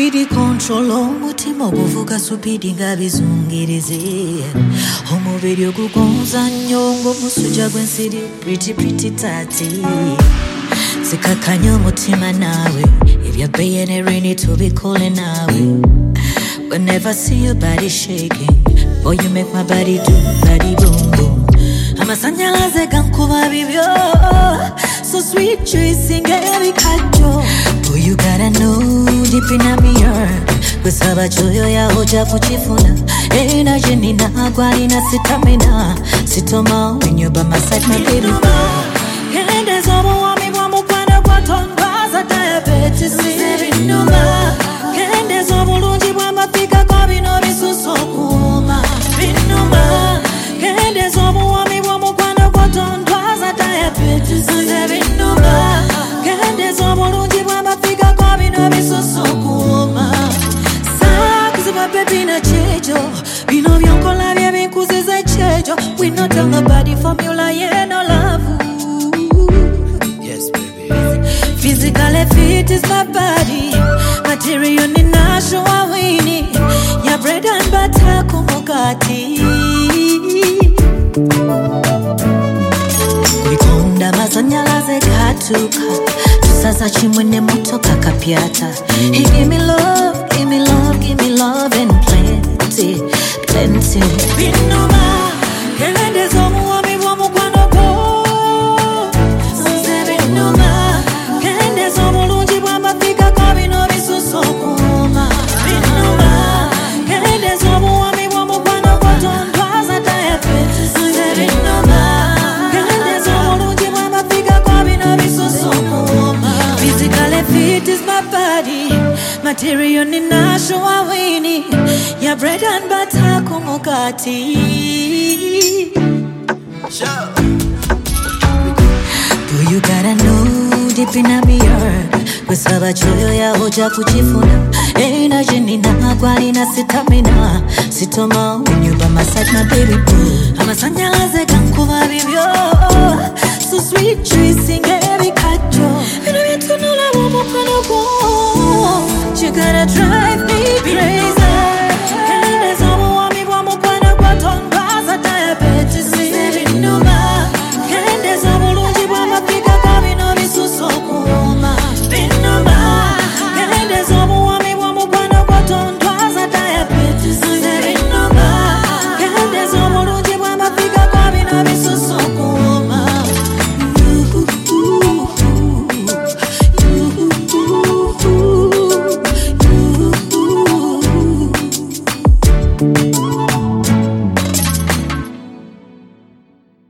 Speedy control umutima oguvuga supidi nga bizungirize omubiri ogugonza nnyo ng'omusujja gw'ensiri pretty tati sikakanya omutima naawe ebyabbeeyi n'erini tubikole naawe whenever I see your body shaking boy you make my body do body boom boom amasanyalaze gankuba bibyo so sweet juicy ng'ebikajjo boy you gotta know deep in my heart kusaba choyo ya hoja kuchifuna energy nina gwalina sitamina sitoma when you by my side my baby kende zobo wami bwa mukwano gwatondwaza diabetes binuma kende zobo lungi bwa mafika kwa bino bisuso kuma binuma kende zobo wami bwa mukwano gwatondwaza diabetes binuma kende zobo lungi bwa mafika kwa bino bisuso kuma baby na chejo bino byonkola bye binkuziza chejo we not tell nobody formula yeah no love Yes baby physically fit is my body material ni nasho wawini ya bread and butter kumukati kuikonda masanyalaze katuka tusaza chimwene moto kakapyata he give me love and plenty binuma kelende zomu wami bwa mukwano go binuma kelende zomu lungi bwa mafika kwa bino bisuso kuma binuma kelende zomu wami bwa mukwano go tondwaza diabetes binuma kelende zomu lungi bwa mafika kwa bino bisuso kuma physically fit is my body material ni nasho wawini ya bread and butter kumukati Show do you gotta know deep in my heart kusaba choyo ya hoja kuchifuna energy nina gwalina sitamina sitoma when you by my side my baby boo amasanyalaze gankuba bibyo so sweet juicy ng'ebikajjo bino byetunula bw'omukono gwo you gotta try